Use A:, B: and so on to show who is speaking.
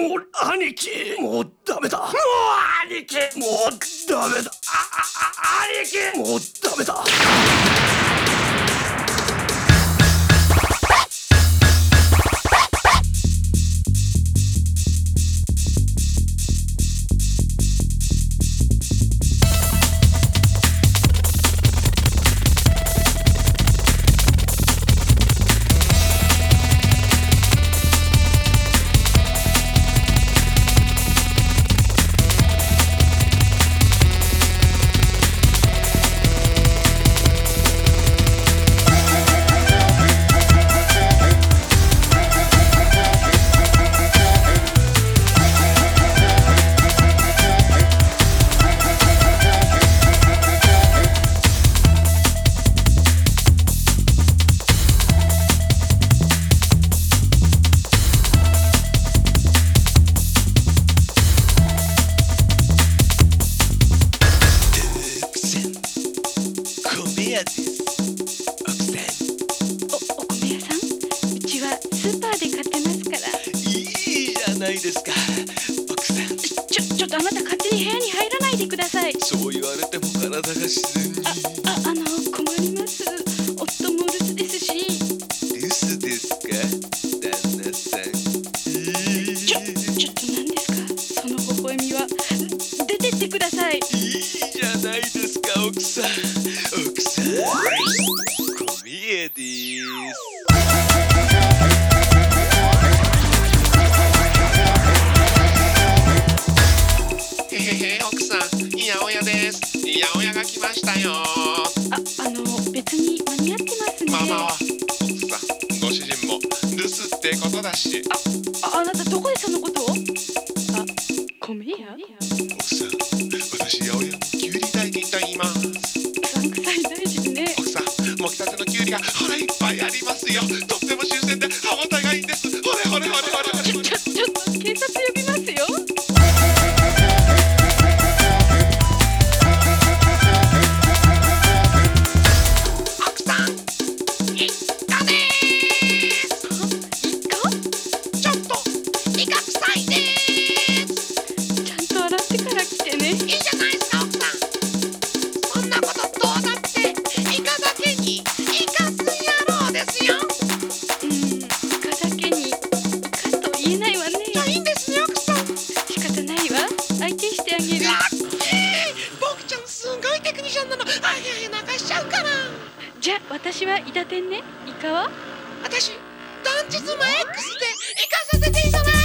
A: もう兄貴、もうダメだ。もう兄貴、もうダメだ。兄貴、もうダメだ。
B: ないですか、奥さん。
C: ちょっとあなた勝手に部屋に入らないでください。
B: そう言われても体が自然に。
C: 困ります。夫も留守ですし。
B: 留守ですか、旦那さん。
C: ちょっと何ですかその微笑みは。出てってください。
B: いいじゃないですか、奥さん。奥さん、小宮です。
D: 奥さん、八百屋です。八百屋が来ましたよ。
C: 別に間に合ってますね。
D: ママは奥さん、ご主人も留守ってことだし。
C: あなたどこでそのことを？米屋？
D: 奥さん、私八百屋のきゅうり大臣と言います。
C: うさんくさい大臣ね。
D: 奥さん、もぎたてのきゅうりがほらいっぱいありますよ。とっても新鮮で歯応えがいいんです。ほれほれほれほれ。
C: ちょっと警察呼びますよ。じゃあ私はイタテンね。イカは？
D: 私、団地妻 X でイカさせていただ